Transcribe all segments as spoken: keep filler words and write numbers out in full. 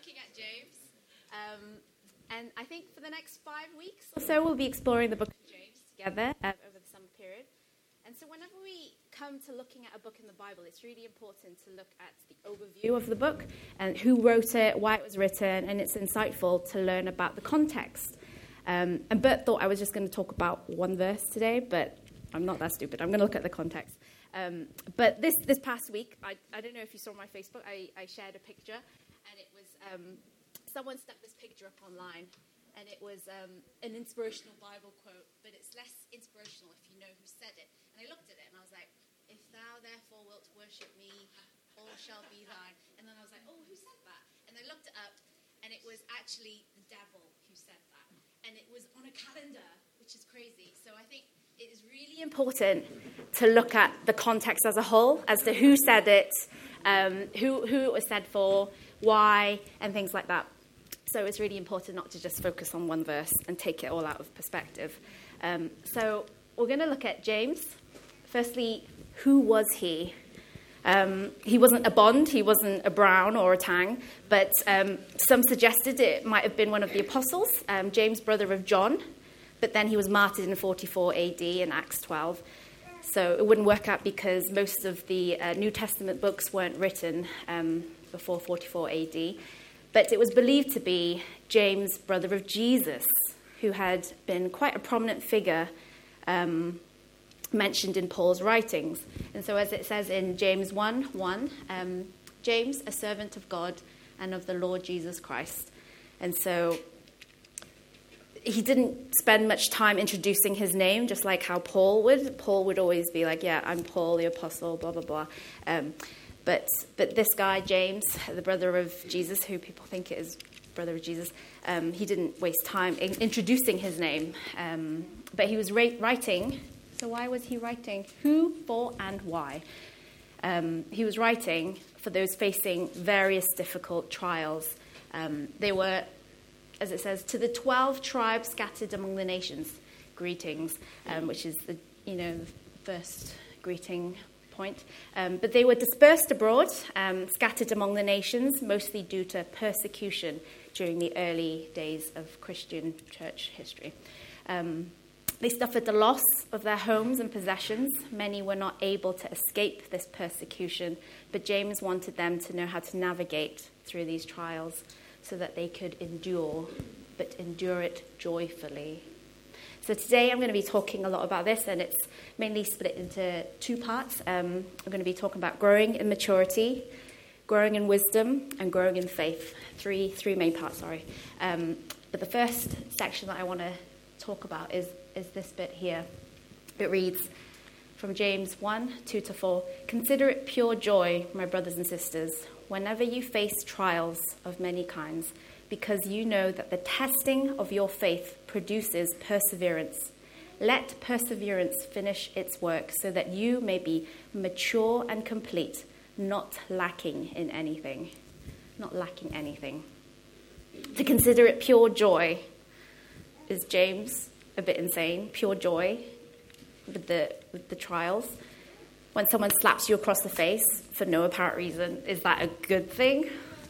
looking at James. Um, and I think for the next five weeks or so, we'll be exploring the book of James together uh, over the summer period. And so whenever we come to looking at a book in the Bible, it's really important to look at the overview of the book and who wrote it, why it was written, and it's insightful to learn about the context. Um, and Bert thought I was just going to talk about one verse today, but I'm not that stupid. I'm going to look at the context. Um, but this, this past week, I, I don't know if you saw my Facebook, I, I shared a picture, and it was, um, someone stuck this picture up online, and it was um, an inspirational Bible quote, but it's less inspirational if you know who said it. And I looked at it, and I was like, if thou therefore wilt worship me, all shall be thine. And then I was like, oh, who said that? And I looked it up, and it was actually the devil who said that. And it was on a calendar, which is crazy. So I think it is really important to look at the context as a whole, as to who said it, um, who, who it was said for, why, and things like that. So it's really important not to just focus on one verse and take it all out of perspective. Um, so we're going to look at James. Firstly, who was he? Um, he wasn't a Bond, he wasn't a Brown or a Tang, but um, some suggested it might have been one of the apostles, um, James, brother of John, but then he was martyred in forty-four A D in Acts twelve. So it wouldn't work out because most of the uh, New Testament books weren't written um, before forty-four A D. But it was believed to be James, brother of Jesus, who had been quite a prominent figure um, mentioned in Paul's writings. And so as it says in James one one, um, James, a servant of God and of the Lord Jesus Christ. And so he didn't spend much time introducing his name, just like how Paul would. Paul would always be like, yeah, I'm Paul, the apostle, blah, blah, blah. Um, but but this guy, James, the brother of Jesus, who people think it is brother of Jesus, um, he didn't waste time in introducing his name. Um, but he was ra- writing. So why was he writing? Who, for, and why? Um, he was writing for those facing various difficult trials. Um, they were, as it says, to the twelve tribes scattered among the nations. Greetings, um, which is the you know the first greeting point. Um, but they were dispersed abroad, um, scattered among the nations, mostly due to persecution during the early days of Christian church history. Um, They suffered the loss of their homes and possessions. Many were not able to escape this persecution, but James wanted them to know how to navigate through these trials so that they could endure, but endure it joyfully. So today I'm going to be talking a lot about this, and it's mainly split into two parts. Um, I'm going to be talking about growing in maturity, growing in wisdom, and growing in faith. Three, three main parts, sorry. Um, but the first section that I want to talk about is is this bit here. It reads from James one, two to four. Consider it pure joy, my brothers and sisters, whenever you face trials of many kinds, because you know that the testing of your faith produces perseverance. Let perseverance finish its work so that you may be mature and complete, not lacking in anything. Not lacking anything. To consider it pure joy is James a bit insane, pure joy with the with the trials. When someone slaps you across the face for no apparent reason, is that a good thing?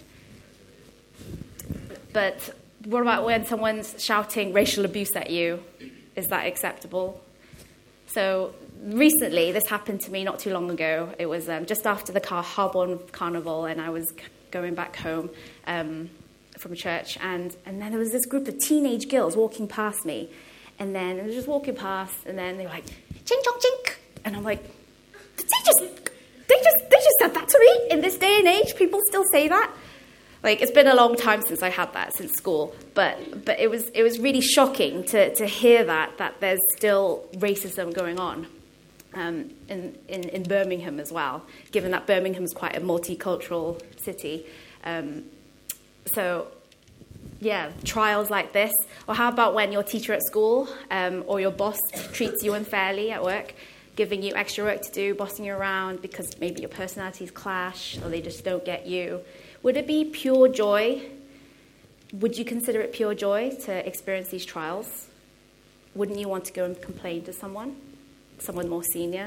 But what about when someone's shouting racial abuse at you? Is that acceptable? So recently, this happened to me not too long ago. It was um, just after the Car- Harborne Carnival, and I was c- going back home um, from church, and, and then there was this group of teenage girls walking past me. And then I was just walking past, and then they were like, chink, chong, chink. And I'm like, did they just, they just, they just said that to me? In this day and age, people still say that? Like, it's been a long time since I had that, since school. But but it was it was really shocking to, to hear that, that there's still racism going on um, in, in, in Birmingham as well, given that Birmingham is quite a multicultural city. Um, so... Yeah, trials like this. Or how about when your teacher at school um, or your boss treats you unfairly at work, giving you extra work to do, bossing you around because maybe your personalities clash or they just don't get you. Would it be pure joy? Would you consider it pure joy to experience these trials? Wouldn't you want to go and complain to someone, someone more senior?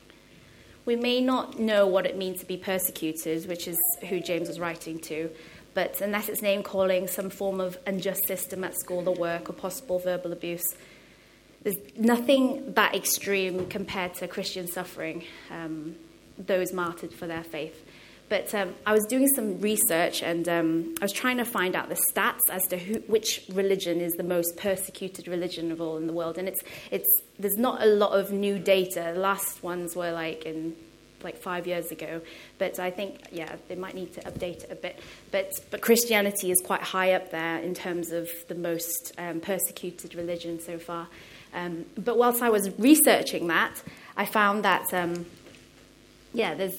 We may not know what it means to be persecuted, which is who James was writing to, but unless it's name-calling, some form of unjust system at school or work, or possible verbal abuse, there's nothing that extreme compared to Christian suffering, um, those martyred for their faith. But um, I was doing some research, and um, I was trying to find out the stats as to who, which religion is the most persecuted religion of all in the world. And it's it's there's not a lot of new data. The last ones were like in like five years ago. But I think, yeah, they might need to update it a bit. But but Christianity is quite high up there in terms of the most um, persecuted religion so far. Um, but whilst I was researching that, I found that, um, yeah, there's...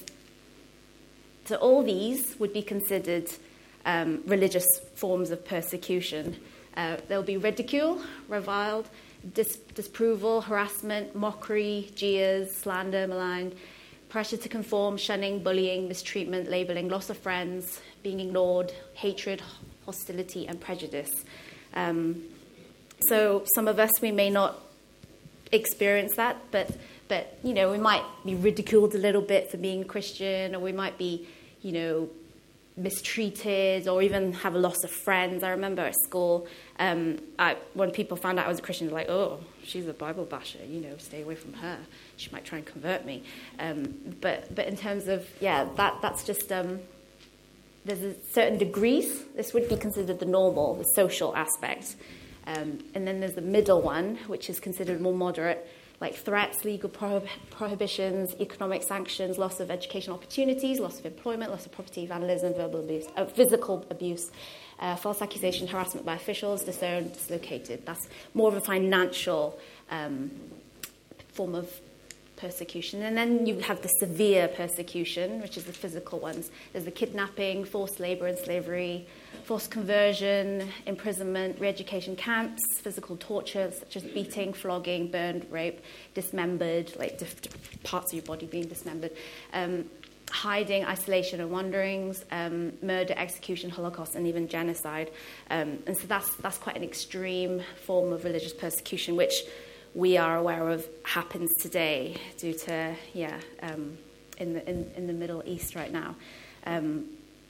So all these would be considered um, religious forms of persecution. Uh, there'll be ridicule, reviled, dis- disapproval, harassment, mockery, jeers, slander, malign, pressure to conform, shunning, bullying, mistreatment, labeling, loss of friends, being ignored, hatred, hostility, and prejudice. Um, so some of us, we may not experience that, but but you know, we might be ridiculed a little bit for being Christian, or we might be, you know, mistreated, or even have a loss of friends. I remember at school, um, I, when people found out I was a Christian, they're like, "Oh, she's a Bible basher. You know, stay away from her. She might try and convert me." Um, but but in terms of yeah, that that's just um, there's a certain degrees. This would be considered the normal, the social aspect, um, and then there's the middle one, which is considered more moderate, like threats, legal prohib- prohibitions, economic sanctions, loss of educational opportunities, loss of employment, loss of property, vandalism, verbal abuse, uh, physical abuse, uh, false accusation, harassment by officials, disowned, dislocated. That's more of a financial um, form of persecution. And then you have the severe persecution, which is the physical ones. There's the kidnapping, forced labor and slavery, forced conversion, imprisonment, re-education camps, physical torture such as beating, flogging, burned, rape, dismembered, like diff- diff- parts of your body being dismembered, um, hiding, isolation and wanderings, um, murder, execution, Holocaust, and even genocide. Um, and so that's that's quite an extreme form of religious persecution, which we are aware of happens today due to, yeah, um, in the in, in the Middle East right now. Um,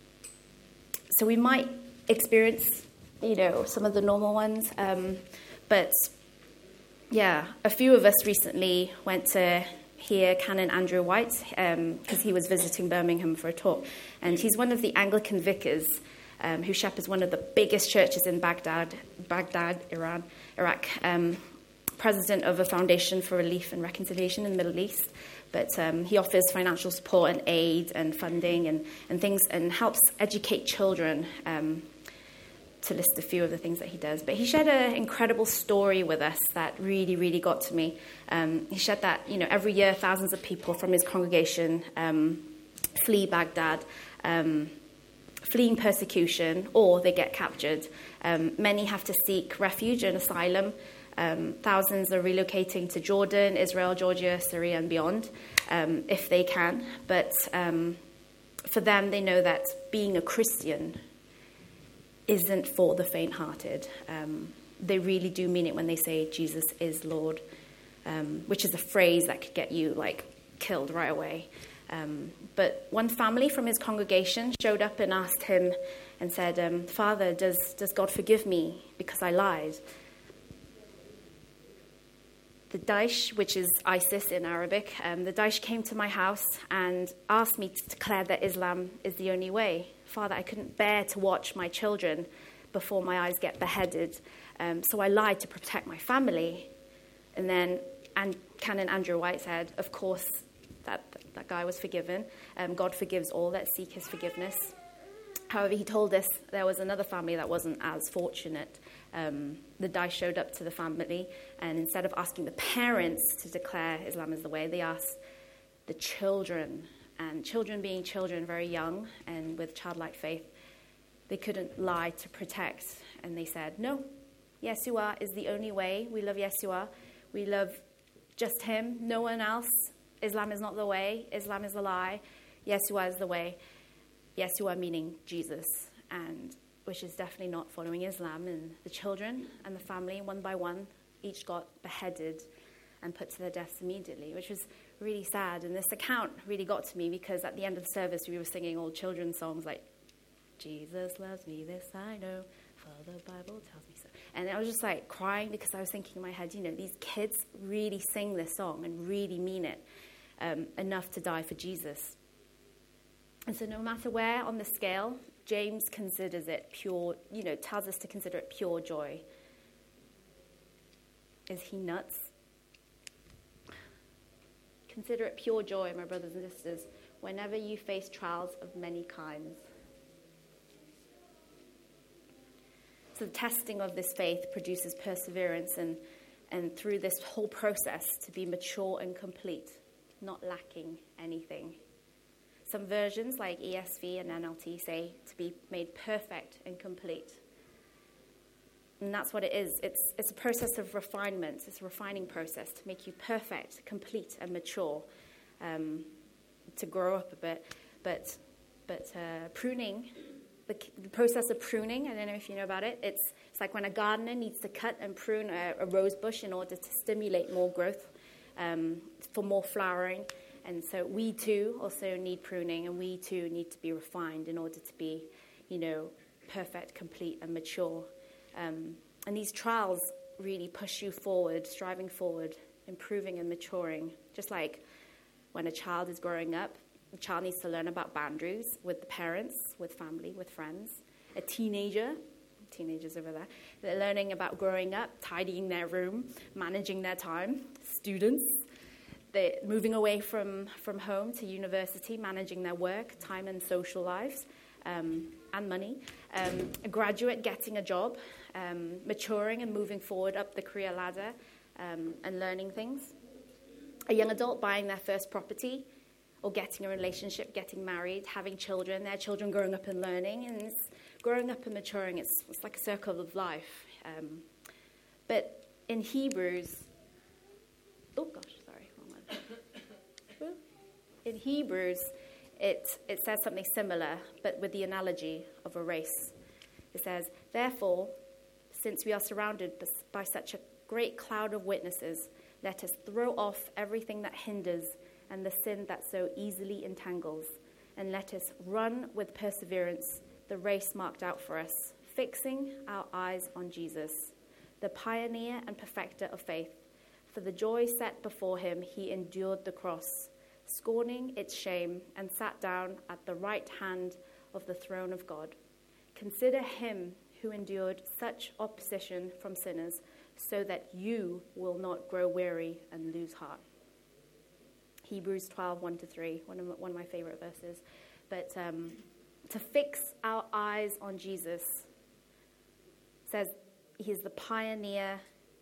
so we might experience, you know, some of the normal ones, um, but yeah, a few of us recently went to hear Canon Andrew White because um, he was visiting Birmingham for a talk, and he's one of the Anglican vicars um, who shepherds one of the biggest churches in Baghdad, Baghdad, Iran, Iraq. Um, president of a foundation for relief and reconciliation in the Middle East, but um, he offers financial support and aid and funding and, and things, and helps educate children, um, to list a few of the things that he does. But he shared an incredible story with us that really, really got to me. Um, he shared that, you know, every year thousands of people from his congregation um, flee Baghdad, um, fleeing persecution, or they get captured. Um, many have to seek refuge and asylum. Um, thousands are relocating to Jordan, Israel, Georgia, Syria, and beyond, um, if they can. But um, for them, they know that being a Christian isn't for the faint-hearted. Um, they really do mean it when they say Jesus is Lord, um, which is a phrase that could get you, like, killed right away. Um, but one family from his congregation showed up and asked him and said, um, "Father, does, does God forgive me because I lied?" The Daesh, which is ISIS in Arabic, um, the Daesh came to my house and asked me to declare that Islam is the only way. Father, I couldn't bear to watch my children before my eyes get beheaded, um, so I lied to protect my family. And then and Canon Andrew White said, of course, that, that guy was forgiven. Um, God forgives all that seek his forgiveness. However, he told us there was another family that wasn't as fortunate. Um, the Daesh showed up to the family, and instead of asking the parents to declare Islam is the way, they asked the children. And children being children, very young and with childlike faith, they couldn't lie to protect. And they said, no, Yeshua is the only way. We love Yeshua. We love just him, no one else. Islam is not the way. Islam is a lie. Yeshua is the way. Yeshua meaning Jesus, and which is definitely not following Islam. And the children and the family, one by one, each got beheaded and put to their deaths immediately, which was really sad. And this account really got to me because at the end of the service, we were singing old children's songs like Jesus loves me, this I know, for the Bible tells me so. And I was just like crying because I was thinking in my head, you know, these kids really sing this song and really mean it um, enough to die for Jesus. And so no matter where on the scale, James considers it pure, you know, tells us to consider it pure joy. Is he nuts? Consider it pure joy, my brothers and sisters, whenever you face trials of many kinds. So the testing of this faith produces perseverance, and, and through this whole process to be mature and complete, not lacking anything. Some versions like E S V and N L T say to be made perfect and complete. And that's what it is. It's it's a process of refinement. It's a refining process to make you perfect, complete, and mature, um, to grow up a bit. But but uh, pruning, the, the process of pruning, I don't know if you know about it. It's it's like when a gardener needs to cut and prune a, a rose bush in order to stimulate more growth, um, for more flowering. And so we too also need pruning, and we too need to be refined in order to be, you know, perfect, complete, and mature. Um, and these trials really push you forward, striving forward, improving and maturing. Just like when a child is growing up, the child needs to learn about boundaries with the parents, with family, with friends. A teenager, teenagers over there, they're learning about growing up, tidying their room, managing their time. Students, they're moving away from, from home to university, managing their work, time and social lives. Um, and money, um, a graduate getting a job, um, maturing and moving forward up the career ladder, um, and learning things. A young adult buying their first property, or getting a relationship, getting married, having children, their children growing up and learning, and it's growing up and maturing. It's, it's like a circle of life. Um, but in Hebrews, oh gosh, sorry, wrong one. In Hebrews, It, it says something similar, but with the analogy of a race. It says, therefore, since we are surrounded by such a great cloud of witnesses, let us throw off everything that hinders and the sin that so easily entangles, and let us run with perseverance the race marked out for us, fixing our eyes on Jesus, the pioneer and perfecter of faith. For the joy set before him, he endured the cross, scorning its shame, and sat down at the right hand of the throne of God. Consider him who endured such opposition from sinners, so that you will not grow weary and lose heart. Hebrews twelve, one to three, one of my, one of my favorite verses. But um, to fix our eyes on Jesus says he is the pioneer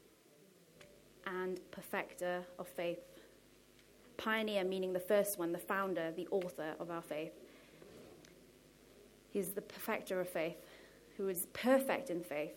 and perfecter of faith. Pioneer meaning the first one, the founder, the author of our faith. He's the perfecter of faith, who is perfect in faith.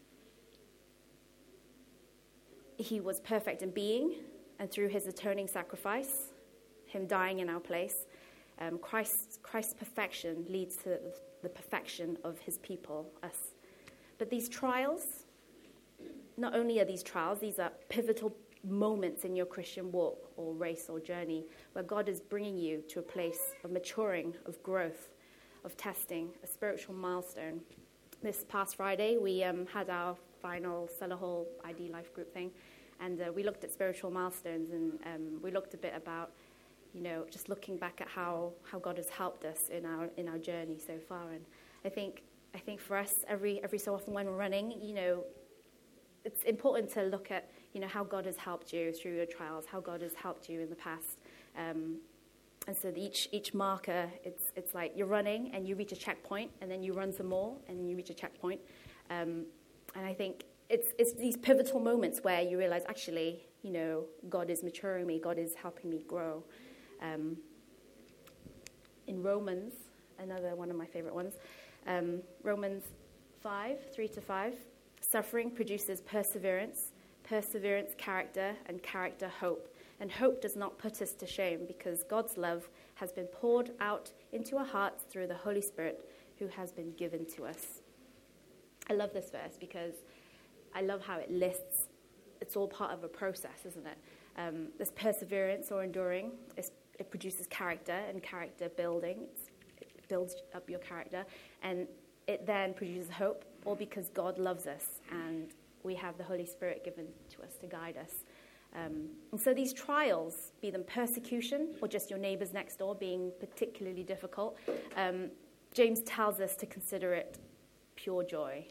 He was perfect in being, and through his atoning sacrifice, him dying in our place, um, Christ's, Christ's perfection leads to the perfection of his people, us. But these trials, not only are these trials, these are pivotal moments in your Christian walk or race or journey where God is bringing you to a place of maturing, of growth, of testing, a spiritual milestone. This past Friday, we um, had our final Cellar Hall I D Life group thing, and uh, we looked at spiritual milestones, and um, we looked a bit about, you know, just looking back at how, how God has helped us in our in our journey so far. And I think I think for us, every every so often when we're running, you know, it's important to look at, you know, how God has helped you through your trials, how God has helped you in the past. Um, and so each each marker, it's it's like you're running and you reach a checkpoint, and then you run some more and you reach a checkpoint. Um, and I think it's it's these pivotal moments where you realize, actually, you know, God is maturing me, God is helping me grow. Um, in Romans, another one of my favorite ones, um, Romans five, three to five, suffering produces perseverance, perseverance, character, and character, hope. And hope does not put us to shame, because God's love has been poured out into our hearts through the Holy Spirit who has been given to us. I love this verse because I love how it lists, it's all part of a process, isn't it? Um, this perseverance or enduring, it's, it produces character and character building. It's, it builds up your character, and it then produces hope, all because God loves us and we have the Holy Spirit given to us to guide us. Um, and so these trials, be them persecution or just your neighbors next door being particularly difficult, um, James tells us to consider it pure joy.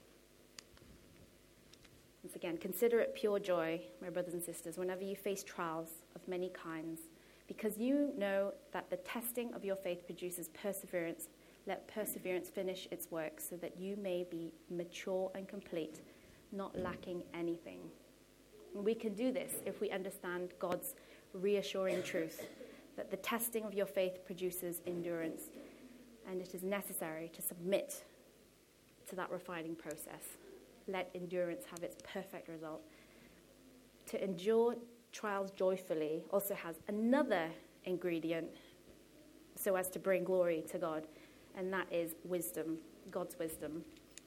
Once again, consider it pure joy, my brothers and sisters, whenever you face trials of many kinds, because you know that the testing of your faith produces perseverance. Let perseverance finish its work so that you may be mature and complete, not lacking anything. And we can do this if we understand God's reassuring truth, that the testing of your faith produces endurance, and it is necessary to submit to that refining process. Let endurance have its perfect result. To endure trials joyfully also has another ingredient so as to bring glory to God, and that is wisdom, God's wisdom.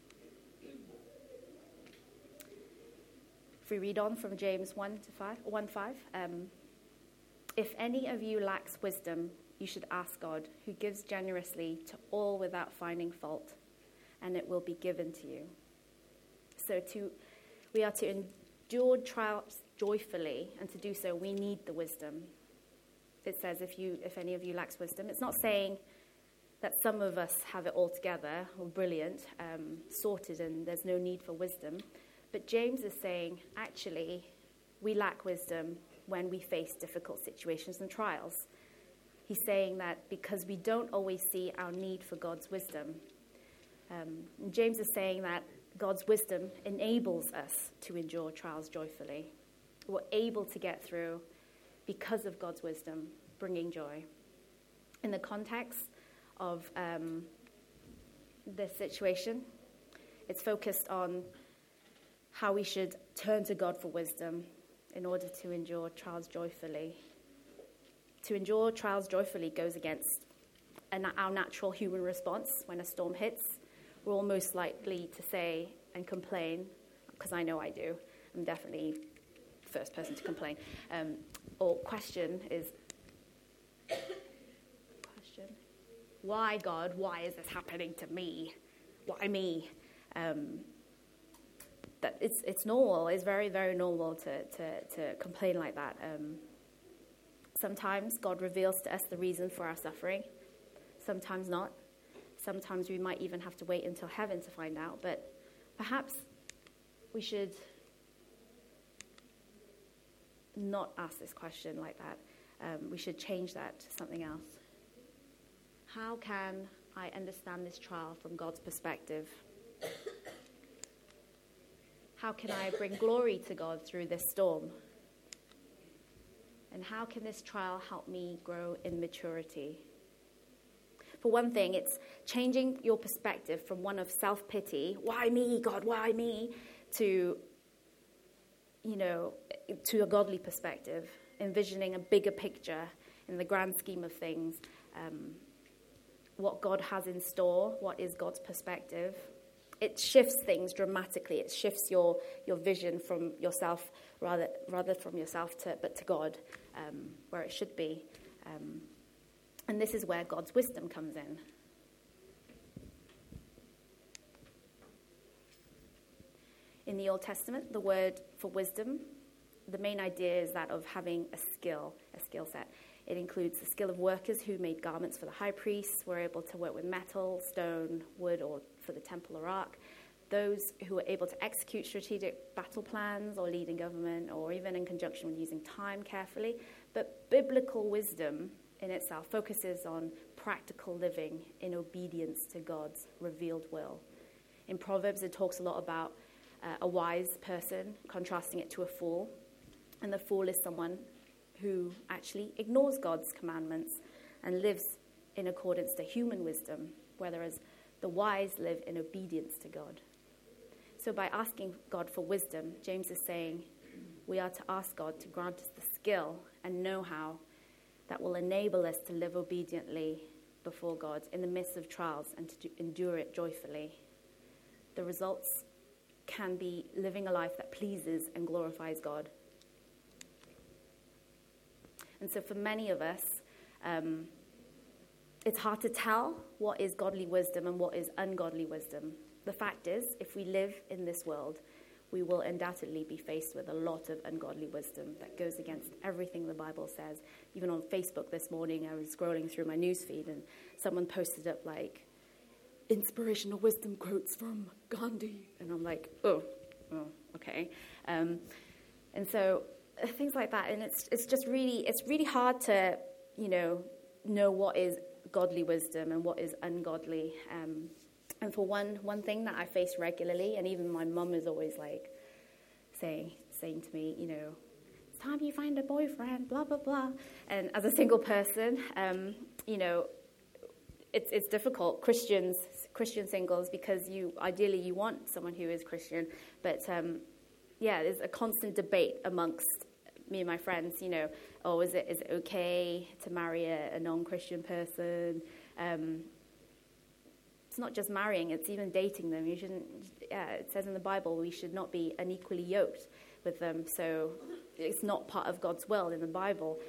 If we read on from James one to five, one five, um, if any of you lacks wisdom, you should ask God, who gives generously to all without finding fault, and it will be given to you. So to we are to endure trials joyfully, and to do so, we need the wisdom. It says, if you, if any of you lacks wisdom, it's not saying that some of us have it all together, or brilliant, um, sorted, and there's no need for wisdom. But James is saying, actually, we lack wisdom when we face difficult situations and trials. He's saying that because we don't always see our need for God's wisdom. Um, and James is saying that God's wisdom enables us to endure trials joyfully. We're able to get through because of God's wisdom, bringing joy. In the context of um, this situation, it's focused on how we should turn to God for wisdom in order to endure trials joyfully. To endure trials joyfully goes against an, our natural human response when a storm hits. We're all most likely to say and complain, because I know I do. I'm definitely the first person to complain. Um, or question is, question, why, God, why is this happening to me? Why me? Um, that it's it's normal. It's very, very normal to, to, to complain like that. Um, sometimes God reveals to us the reason for our suffering. Sometimes not. Sometimes we might even have to wait until heaven to find out. But perhaps we should not ask this question like that. Um, we should change that to something else. How can I understand this trial from God's perspective? How can I bring glory to God through this storm? And how can this trial help me grow in maturity? For one thing, it's changing your perspective from one of self-pity, why me, God, why me, to, you know, to a godly perspective, envisioning a bigger picture in the grand scheme of things, um, what God has in store, what is God's perspective. It shifts things dramatically. It shifts your, your vision from yourself, rather rather from yourself to, but to God, um, where it should be. Um, and this is where God's wisdom comes in. In the Old Testament, the word for wisdom, the main idea is that of having a skill, a skill set. It includes the skill of workers who made garments for the high priests, were able to work with metal, stone, wood, or for the temple or ark. Those who were able to execute strategic battle plans or lead in government, or even in conjunction with using time carefully. But biblical wisdom in itself focuses on practical living in obedience to God's revealed will. In Proverbs, it talks a lot about uh, a wise person, contrasting it to a fool. And the fool is someone who actually ignores God's commandments and lives in accordance to human wisdom, whereas the wise live in obedience to God. So by asking God for wisdom, James is saying we are to ask God to grant us the skill and know-how that will enable us to live obediently before God in the midst of trials and to endure it joyfully. The results can be living a life that pleases and glorifies God. And so for many of us, um, it's hard to tell what is godly wisdom and what is ungodly wisdom. The fact is, if we live in this world, we will undoubtedly be faced with a lot of ungodly wisdom that goes against everything the Bible says. Even on Facebook this morning, I was scrolling through my newsfeed and someone posted up like, inspirational wisdom quotes from Gandhi. And I'm like, oh, oh okay. Um, and so uh, things like that. And it's it's just really, it's really hard to, you know, know what is godly wisdom and what is ungodly. Um, and for one one thing that I face regularly, and even my mum is always like saying saying to me, you know, it's time you find a boyfriend, blah, blah, blah. And as a single person, um, you know, it's it's difficult, Christians, Christian singles, because you ideally you want someone who is Christian. But um, yeah, there's a constant debate amongst me and my friends, you know, oh, is it is it okay to marry a, a non-Christian person? Um, it's not just marrying, it's even dating them. You shouldn't, yeah, it says in the Bible, we should not be unequally yoked with them. So it's not part of God's will in the Bible.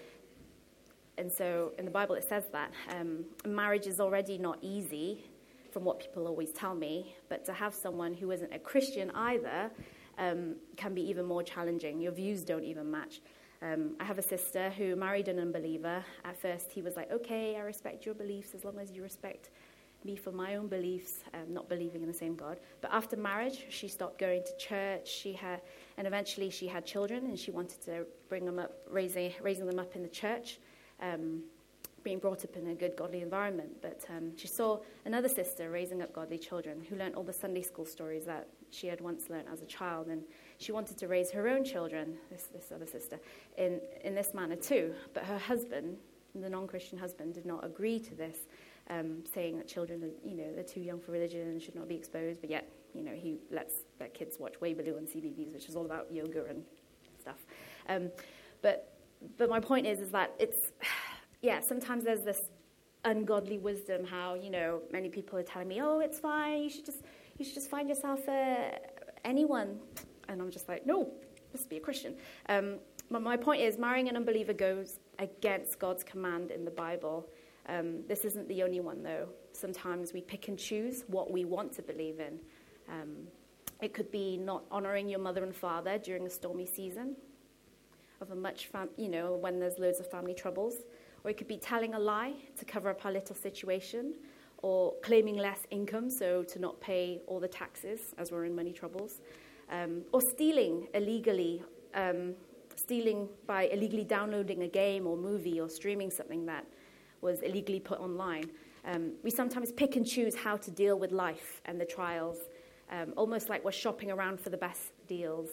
And so in the Bible it says that. Um, marriage is already not easy, from what people always tell me, but to have someone who isn't a Christian either um, can be even more challenging. Your views don't even match. Um, I have a sister who married an unbeliever. At first he was like, okay, I respect your beliefs as long as you respect me for my own beliefs, um, not believing in the same God. But after marriage, she stopped going to church. She had, and eventually she had children, and she wanted to bring them up, raising raising them up in the church, um, being brought up in a good, godly environment. But um, she saw another sister raising up godly children who learned all the Sunday school stories that she had once learned as a child, and she wanted to raise her own children, this this other sister, in in this manner too. But her husband, the non-Christian husband, did not agree to this. Um, saying that children, are, you know, they're too young for religion and should not be exposed, but yet, you know, he lets let kids watch Weibaloo and C B B S, which is all about yoga and stuff. Um, but but my point is, is that it's, yeah, sometimes there's this ungodly wisdom. How, you know, many people are telling me, oh, it's fine, you should just you should just find yourself uh, anyone, and I'm just like, no, let's be a Christian. Um, but my point is, marrying an unbeliever goes against God's command in the Bible. Um, this isn't the only one, though. Sometimes we pick and choose what we want to believe in. Um, it could be not honoring your mother and father during a stormy season of a much, fam- you know, when there's loads of family troubles. Or it could be telling a lie to cover up our little situation, or claiming less income so to not pay all the taxes as we're in money troubles, um, or stealing illegally, um, stealing by illegally downloading a game or movie or streaming something that was illegally put online. Um, we sometimes pick and choose how to deal with life and the trials, um, almost like we're shopping around for the best deals.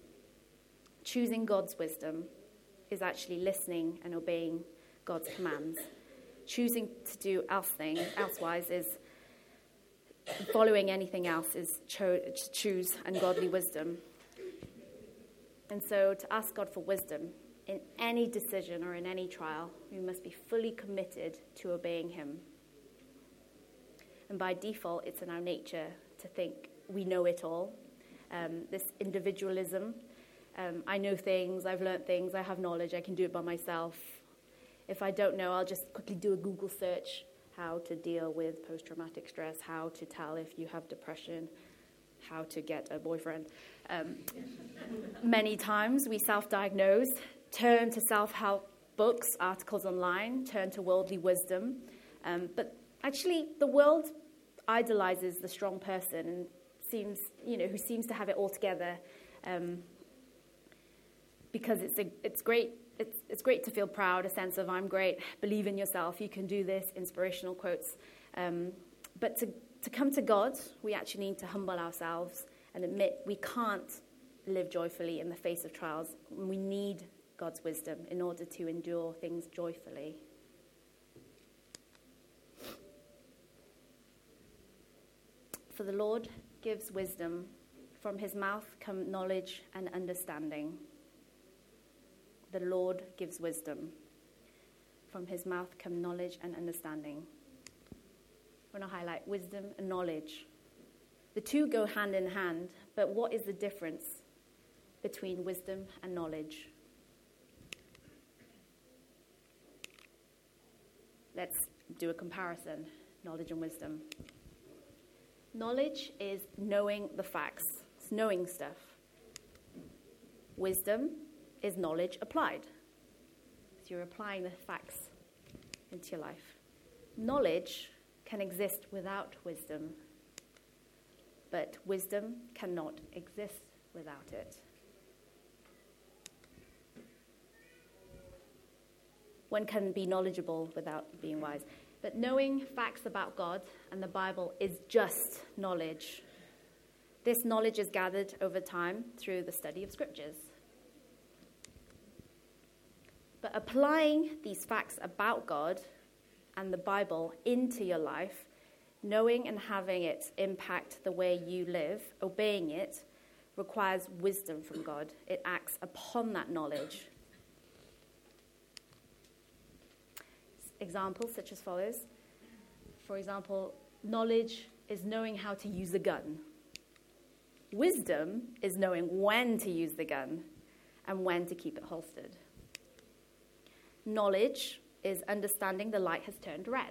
Choosing God's wisdom is actually listening and obeying God's commands. Choosing to do else thing, elsewise is following anything else is cho- to choose ungodly wisdom. And so to ask God for wisdom in any decision or in any trial, we must be fully committed to obeying him. And by default, it's in our nature to think we know it all. Um, this individualism, um, I know things, I've learned things, I have knowledge, I can do it by myself. If I don't know, I'll just quickly do a Google search, how to deal with post-traumatic stress, how to tell if you have depression, how to get a boyfriend. Um, many times we self-diagnose, turn to self-help books, articles online, turn to worldly wisdom. Um, but actually, the world idolizes the strong person and seems, you know, who seems to have it all together, um, because it's a, it's great. It's it's great to feel proud, a sense of I'm great, believe in yourself, you can do this, inspirational quotes. Um, but to to come to God, we actually need to humble ourselves and admit we can't live joyfully in the face of trials. We need God's wisdom in order to endure things joyfully. For the Lord gives wisdom. From his mouth come knowledge and understanding. The Lord gives wisdom. From his mouth come knowledge and understanding. I want to highlight wisdom and knowledge. The two go hand in hand, but what is the difference between wisdom and knowledge? Let's do a comparison, knowledge and wisdom. Knowledge is knowing the facts. It's knowing stuff. Wisdom is knowledge applied. So you're applying the facts into your life. Knowledge can exist without wisdom, but wisdom cannot exist without it. One can be knowledgeable without being wise. But knowing facts about God and the Bible is just knowledge. This knowledge is gathered over time through the study of scriptures. But applying these facts about God and the Bible into your life, knowing and having it impact the way you live, obeying it, requires wisdom from God. It acts upon that knowledge. Examples such as follows. For example, knowledge is knowing how to use a gun. Wisdom is knowing when to use the gun and when to keep it holstered. Knowledge is understanding the light has turned red.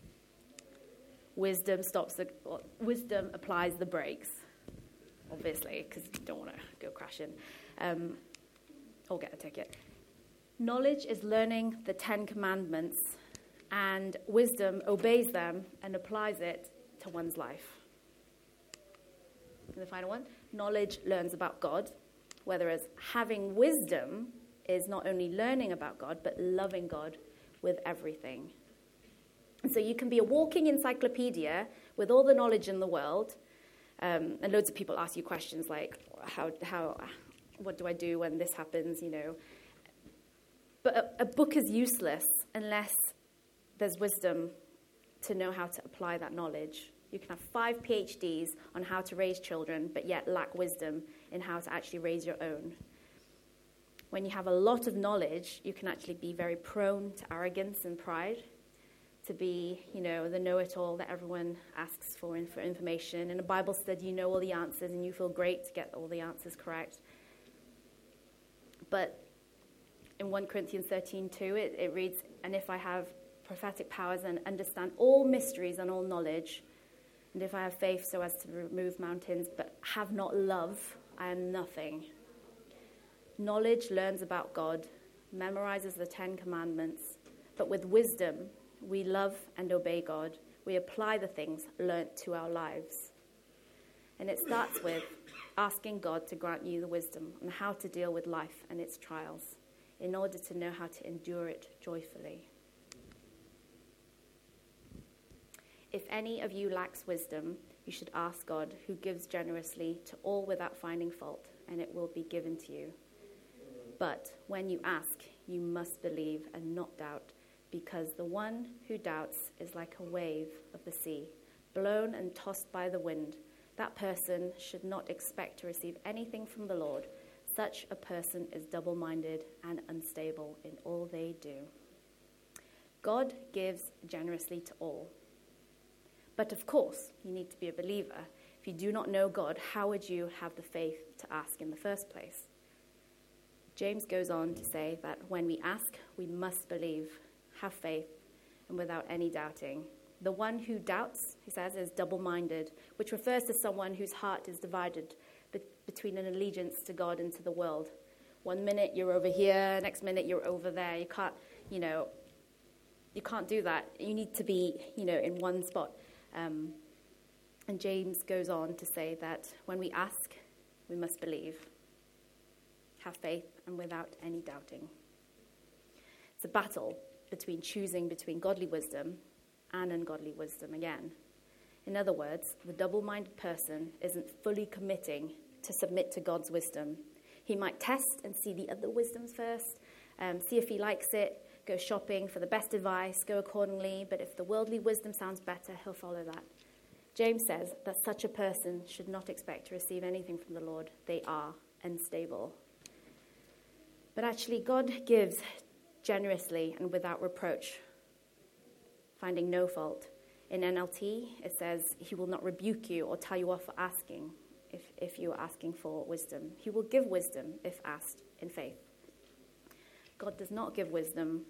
Wisdom stops the, well, wisdom applies the brakes, obviously, because you don't want to go crashing um, or get a ticket. Knowledge is learning the Ten Commandments, and wisdom obeys them and applies it to one's life. And the final one, knowledge learns about God, whereas having wisdom is not only learning about God, but loving God with everything. And so you can be a walking encyclopedia with all the knowledge in the world, um, and loads of people ask you questions like, how, how, what do I do when this happens, you know. But a, a book is useless unless there's wisdom to know how to apply that knowledge. You can have five P H Ds on how to raise children, but yet lack wisdom in how to actually raise your own. When you have a lot of knowledge, you can actually be very prone to arrogance and pride, to be, you know, the know-it-all that everyone asks for, for information. In a Bible study, you know all the answers, and you feel great to get all the answers correct. But in First Corinthians thirteen two, it, it reads, "And if I have prophetic powers and understand all mysteries and all knowledge, and if I have faith so as to remove mountains, but have not love, I am nothing." Knowledge learns about God, memorizes the Ten Commandments, but with wisdom, we love and obey God. We apply the things learnt to our lives. And it starts with asking God to grant you the wisdom on how to deal with life and its trials in order to know how to endure it joyfully. If any of you lacks wisdom, you should ask God, who gives generously to all without finding fault, and it will be given to you. But when you ask, you must believe and not doubt, because the one who doubts is like a wave of the sea, blown and tossed by the wind. That person should not expect to receive anything from the Lord. Such a person is double-minded and unstable in all they do. God gives generously to all. But of course, you need to be a believer. If you do not know God, how would you have the faith to ask in the first place? James goes on to say that when we ask, we must believe, have faith, and without any doubting. The one who doubts, he says, is double-minded, which refers to someone whose heart is divided be- between an allegiance to God and to the world. One minute you're over here, next minute you're over there. You can't, you know, you can't do that. You need to be, you know, in one spot. Um, and James goes on to say that when we ask, we must believe, have faith, and without any doubting. It's a battle between choosing between godly wisdom and ungodly wisdom again. In other words, the double-minded person isn't fully committing to submit to God's wisdom. He might test and see the other wisdoms first, um, see if he likes it, go shopping for the best advice, go accordingly, but if the worldly wisdom sounds better, he'll follow that. James says that such a person should not expect to receive anything from the Lord. They are unstable. But actually, God gives generously and without reproach, finding no fault. In N L T, it says, he will not rebuke you or tell you off for asking if, if you are asking for wisdom. He will give wisdom if asked in faith. God does not give wisdom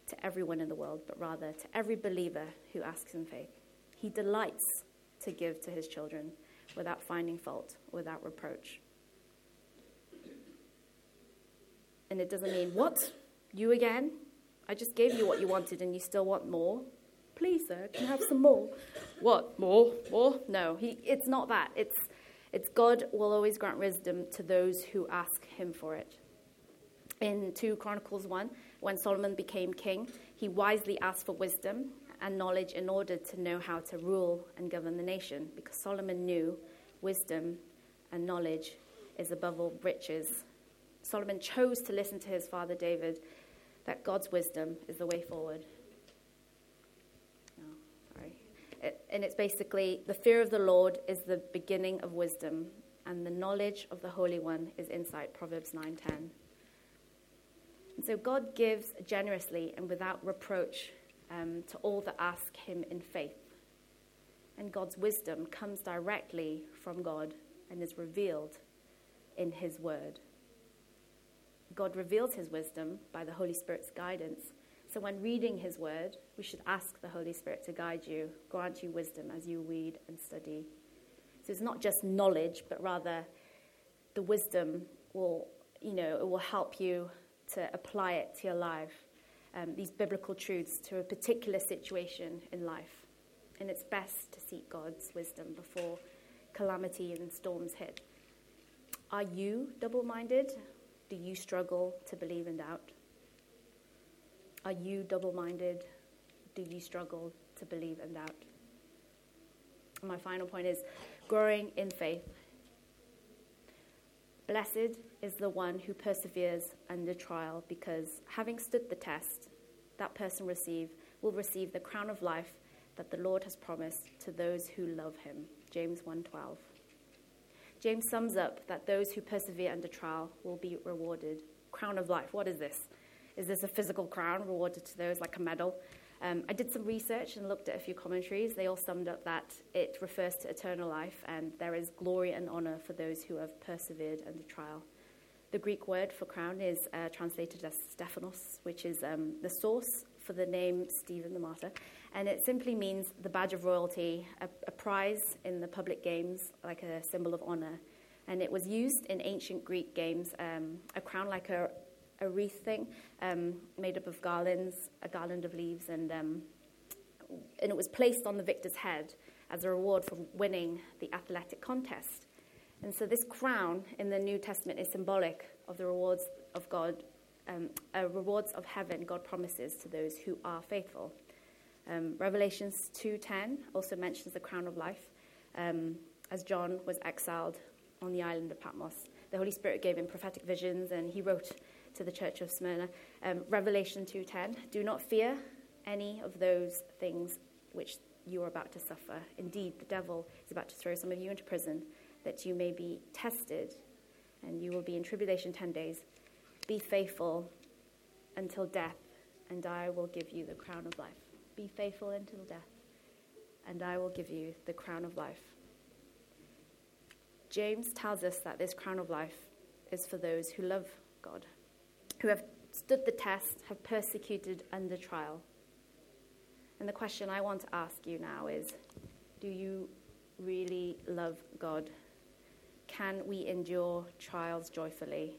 to everyone in the world, but rather to every believer who asks in faith. He delights to give to his children without finding fault, without reproach. And it doesn't mean, what? You again? I just gave you what you wanted and you still want more? Please, sir, can I have some more? What? More? More? No, he, it's not that. It's, it's God will always grant wisdom to those who ask him for it. In Second Chronicles one, when Solomon became king, he wisely asked for wisdom and knowledge in order to know how to rule and govern the nation, because Solomon knew wisdom and knowledge is above all riches. Solomon chose to listen to his father David, that God's wisdom is the way forward. Oh, sorry. It, and it's basically, the fear of the Lord is the beginning of wisdom, and the knowledge of the Holy One is insight, Proverbs nine ten. And so God gives generously and without reproach um, to all that ask him in faith. And God's wisdom comes directly from God and is revealed in his word. God reveals his wisdom by the Holy Spirit's guidance. So when reading his word, we should ask the Holy Spirit to guide you, grant you wisdom as you read and study. So it's not just knowledge, but rather the wisdom will, you know, it will help you to apply it to your life, um, these biblical truths to a particular situation in life. And it's best to seek God's wisdom before calamity and storms hit. Are you double-minded? Do you struggle to believe and doubt? Are you double-minded? Do you struggle to believe and doubt? And my final point is growing in faith. Blessed is the one who perseveres under trial, because having stood the test, that person receive will receive the crown of life that the Lord has promised to those who love him. James one twelve. James sums up that those who persevere under trial will be rewarded. Crown of life, what is this? Is this a physical crown rewarded to those like a medal? Um, I did some research and looked at a few commentaries. They all summed up that it refers to eternal life, and there is glory and honor for those who have persevered under trial. The Greek word for crown is uh, translated as Stephanos, which is um, the source for the name Stephen the Martyr. And it simply means the badge of royalty, a, a prize in the public games, like a symbol of honor. And it was used in ancient Greek games, um, a crown like a, a wreath thing, um, made up of garlands, a garland of leaves, and, um, and it was placed on the victor's head as a reward for winning the athletic contest. And so this crown in the New Testament is symbolic of the rewards of God, um, uh, rewards of heaven God promises to those who are faithful. Um, Revelations two ten also mentions the crown of life, um, as John was exiled on the island of Patmos. The Holy Spirit gave him prophetic visions, and he wrote to the church of Smyrna, um, Revelation two ten, do not fear any of those things which you are about to suffer. Indeed, the devil is about to throw some of you into prison, that you may be tested, and you will be in tribulation ten days. Be faithful until death, and I will give you the crown of life. Be faithful until death, and I will give you the crown of life. James tells us that this crown of life is for those who love God, who have stood the test, have persecuted under trial. And the question I want to ask you now is, do you really love God? Can we endure trials joyfully?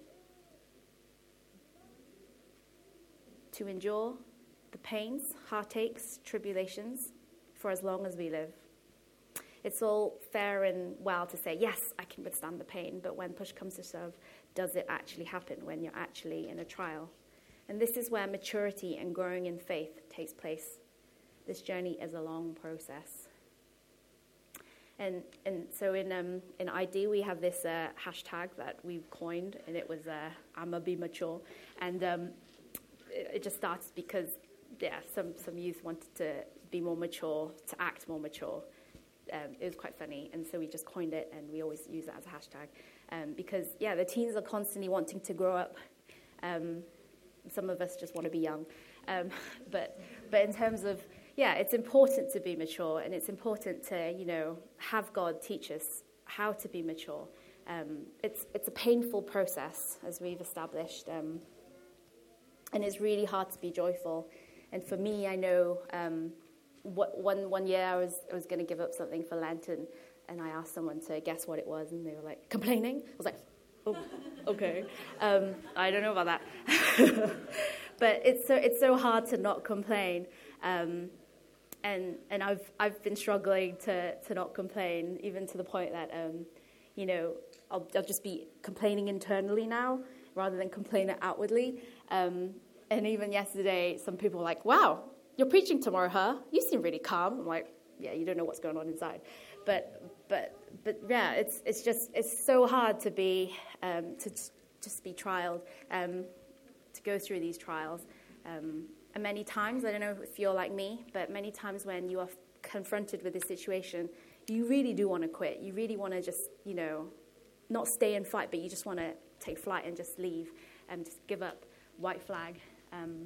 To endure the pains, heartaches, tribulations for as long as we live. It's all fair and well to say, yes, I can withstand the pain, but when push comes to shove, does it actually happen when you're actually in a trial? And this is where maturity and growing in faith takes place. This journey is a long process. And and so in um, in I D, we have this uh, hashtag that we've coined, and it was uh, I'ma be mature. And um, it, it just starts because, yeah, some, some youth wanted to be more mature, to act more mature. Um, it was quite funny, and so we just coined it, and we always use that as a hashtag. Um, because, yeah, the teens are constantly wanting to grow up. Um, some of us just want to be young. Um, but but in terms of, yeah, it's important to be mature, and it's important to, you know, have God teach us how to be mature. Um, it's it's a painful process, as we've established, um, and it's really hard to be joyful. and for me, I know um, what, one one year I was I was going to give up something for Lent, and, and I asked someone to guess what it was, and they were like, complaining? I was like, oh, okay. Um, I don't know about that. But it's so it's so hard to not complain. Um, and and I've I've been struggling to, to not complain, even to the point that, um, you know, I'll, I'll just be complaining internally now rather than complaining outwardly. Um, and even yesterday, some people were like, wow, you're preaching tomorrow, huh? You seem really calm. I'm like, yeah, you don't know what's going on inside. But but but yeah, it's it's just it's so hard to be um, to just be trialed, um, to go through these trials. Um, and many times, I don't know if you're like me, but many times when you are confronted with this situation, you really do want to quit. You really want to just, you know, not stay and fight, but you just want to take flight and just leave and just give up, white flag. Um,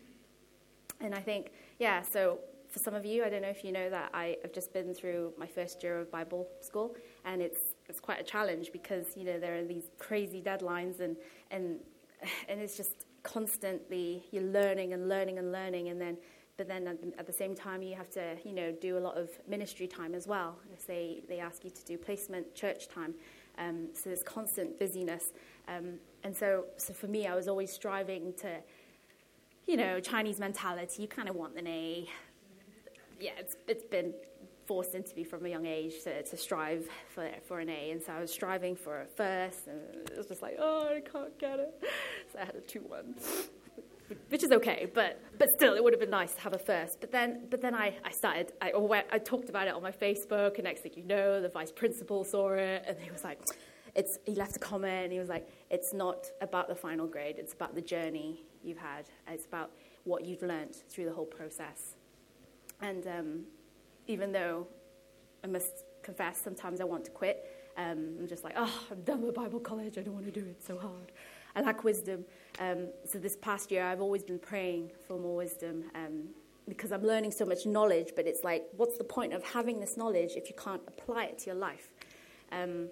and I think, yeah, so for some of you, I don't know if you know that I have just been through my first year of Bible school, and it's it's quite a challenge because, you know, there are these crazy deadlines, and and and it's just constantly you're learning and learning and learning, and then but then at, at the same time you have to, you know, do a lot of ministry time as well. Say they ask you to do placement church time, um, so there's constant busyness, um, and so so for me, I was always striving to, you know, Chinese mentality. You kind of want an A. Yeah, it's it's been forced into me from a young age to, to strive for for an A, and so I was striving for a first, and it was just like, oh, I can't get it. So I had a two one, which is okay, but but still, it would have been nice to have a first. But then but then I, I started, I I talked about it on my Facebook, and next thing you know, the vice principal saw it, and he was like, it's he left a comment, and he was like, it's not about the final grade, it's about the journey you've had, it's about what you've learned through the whole process. And um, even though I must confess, sometimes I want to quit. Um, I'm just like, oh, I'm done with Bible college. I don't want to do it. It's so hard. I lack wisdom. Um, so this past year, I've always been praying for more wisdom um, because I'm learning so much knowledge. But it's like, what's the point of having this knowledge if you can't apply it to your life? Um,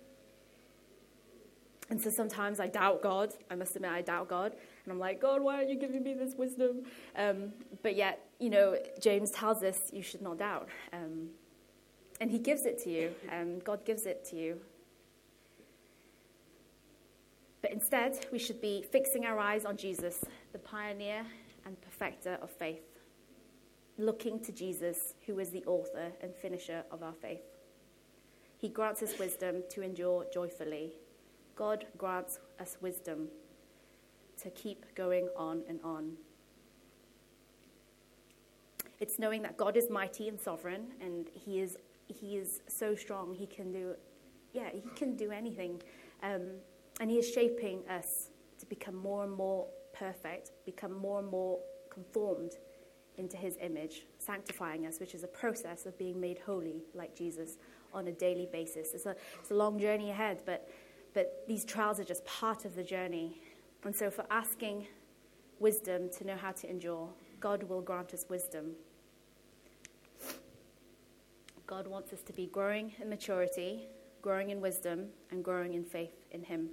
and so sometimes I doubt God. I must admit, I doubt God. And I'm like, God, why aren't you giving me this wisdom? Um, but yet, you know, James tells us you should not doubt. Um, and he gives it to you. Um, God gives it to you. But instead, we should be fixing our eyes on Jesus, the pioneer and perfecter of faith. Looking to Jesus, who is the author and finisher of our faith. He grants us wisdom to endure joyfully. God grants us wisdom to keep going on and on. It's knowing that God is mighty and sovereign, and He is He is so strong. He can do, yeah, He can do anything, um, and He is shaping us to become more and more perfect, become more and more conformed into His image, sanctifying us, which is a process of being made holy like Jesus on a daily basis. It's a it's a long journey ahead, but but these trials are just part of the journey. And so for asking wisdom to know how to endure, God will grant us wisdom. God wants us to be growing in maturity, growing in wisdom, and growing in faith in Him.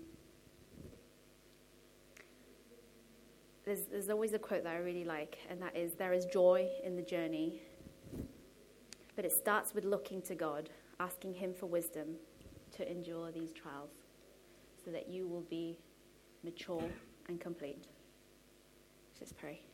There's, there's always a quote that I really like, and that is, there is joy in the journey, but it starts with looking to God, asking Him for wisdom to endure these trials, so that you will be mature and complete. Let's just pray.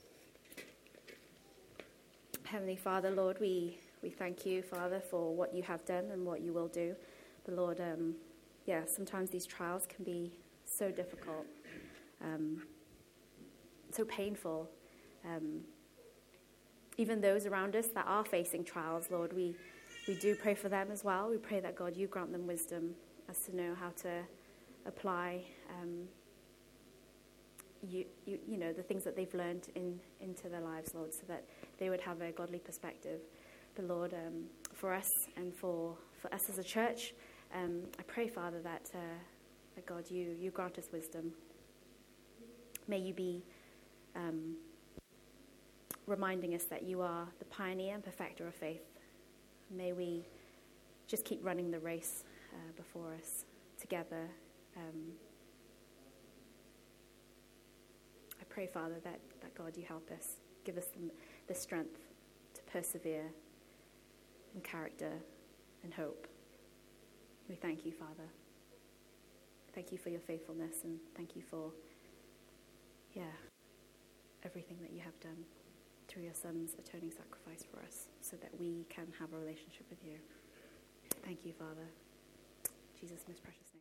Heavenly Father, Lord, we, we thank you, Father, for what you have done and what you will do. But Lord, um, yeah, sometimes these trials can be so difficult, um, so painful. Um, even those around us that are facing trials, Lord, we, we do pray for them as well. We pray that, God, you grant them wisdom as to know how to apply um, you, you you know the things that they've learned in into their lives, Lord, so that they would have a godly perspective. But Lord, um, for us and for, for us as a church, um, I pray, Father, that uh, that God, you you grant us wisdom. May you be um, reminding us that you are the pioneer and perfecter of faith. May we just keep running the race uh, before us together. Um, I pray, Father, that, that God, you help us give us the, the strength to persevere in character and hope. We thank you, Father. Thank you for your faithfulness, and thank you for, yeah, everything that you have done through your Son's atoning sacrifice for us so that we can have a relationship with you. Thank you, Father. In Jesus' most precious name.